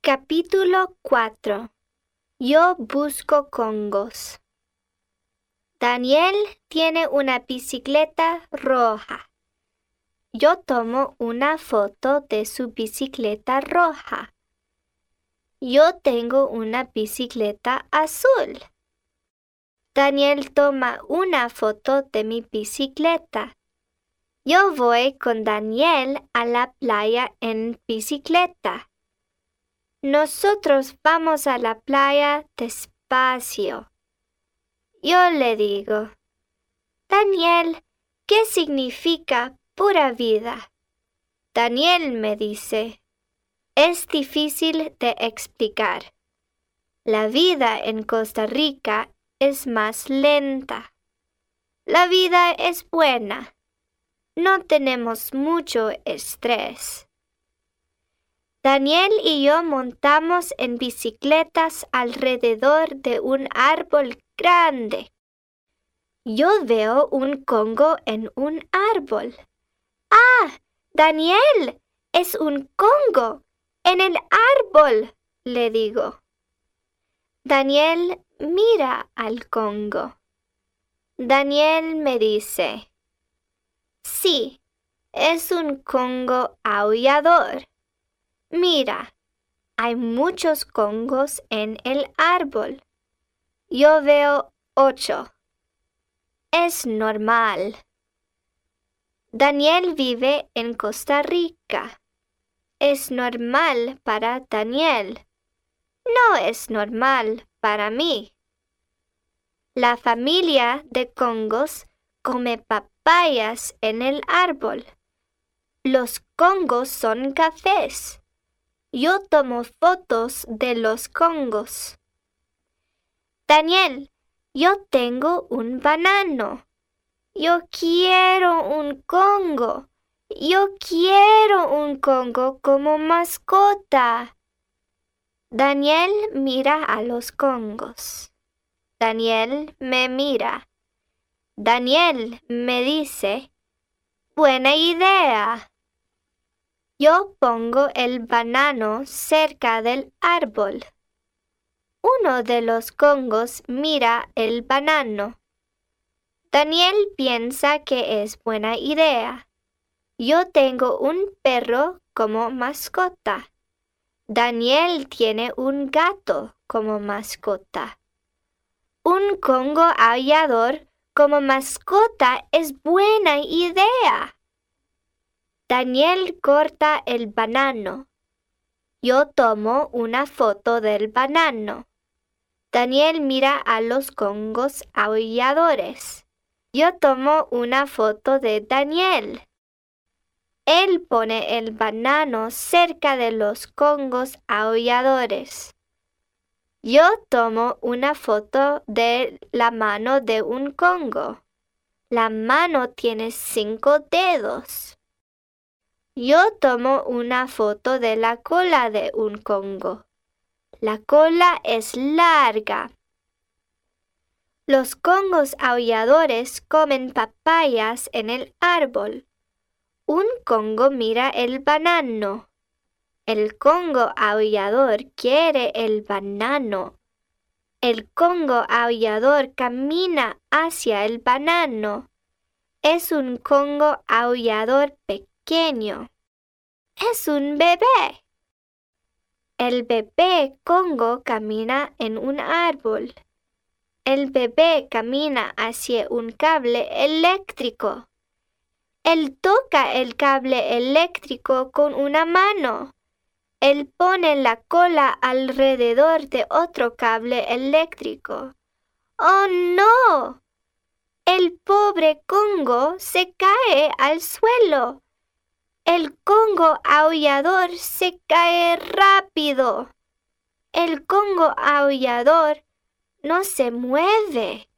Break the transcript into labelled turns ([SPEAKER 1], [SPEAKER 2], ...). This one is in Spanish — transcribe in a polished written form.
[SPEAKER 1] Capítulo 4. Yo busco congos. Daniel tiene una bicicleta roja. Yo tomo una foto de su bicicleta roja. Yo tengo una bicicleta azul. Daniel toma una foto de mi bicicleta. Yo voy con Daniel a la playa en bicicleta. Nosotros vamos a la playa despacio. Yo le digo, Daniel, ¿qué significa pura vida? Daniel me dice, es difícil de explicar. La vida en Costa Rica es más lenta. La vida es buena. No tenemos mucho estrés. Daniel y yo montamos en bicicletas alrededor de un árbol grande. Yo veo un congo en un árbol. ¡Ah! Daniel, es un congo en el árbol, le digo. Daniel mira al congo. Daniel me dice, sí, es un congo aullador. Mira, hay muchos congos en el árbol. Yo veo 8. Es normal. Daniel vive en Costa Rica. Es normal para Daniel. No es normal para mí. La familia de congos come papayas en el árbol. Los congos son cafés. Yo tomo fotos de los congos. Daniel, yo tengo un banano. Yo quiero un congo. Yo quiero un congo como mascota. Daniel mira a los congos. Daniel me mira. Daniel me dice, buena idea. Yo pongo el banano cerca del árbol. Uno de los congos mira el banano. Daniel piensa que es buena idea. Yo tengo un perro como mascota. Daniel tiene un gato como mascota. Un congo aullador como mascota es buena idea. Daniel corta el banano. Yo tomo una foto del banano. Daniel mira a los congos aulladores. Yo tomo una foto de Daniel. Él pone el banano cerca de los congos aulladores. Yo tomo una foto de la mano de un congo. La mano tiene 5 dedos. Yo tomo una foto de la cola de un congo. La cola es larga. Los congos aulladores comen papayas en el árbol. Un congo mira el banano. El congo aullador quiere el banano. El congo aullador camina hacia el banano. Es un congo aullador pequeño. Es un bebé. El bebé congo camina en un árbol. El bebé camina hacia un cable eléctrico. Él toca el cable eléctrico con una mano. Él pone la cola alrededor de otro cable eléctrico. ¡Oh, no! El pobre congo se cae al suelo. El congo aullador se cae rápido. El congo aullador no se mueve.